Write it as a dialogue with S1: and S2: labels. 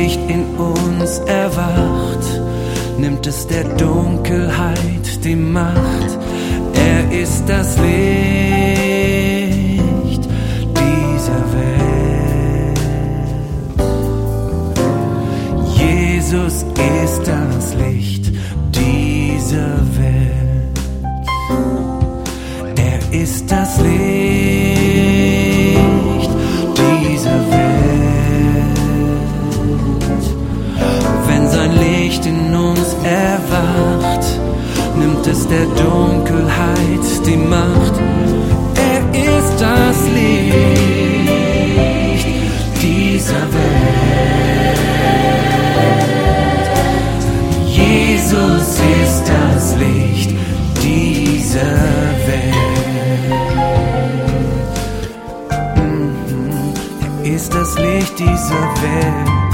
S1: Licht in uns erwacht, nimmt es der Dunkelheit die Macht. Er ist das Licht dieser Welt. Jesus ist das Licht dieser Welt. Er ist das Licht dieser Welt. Wenn sein Licht in uns erwacht, nimmt es der Dunkelheit die Macht. Er ist das Licht dieser Welt. Jesus ist das Licht dieser Welt. Er ist das Licht dieser Welt.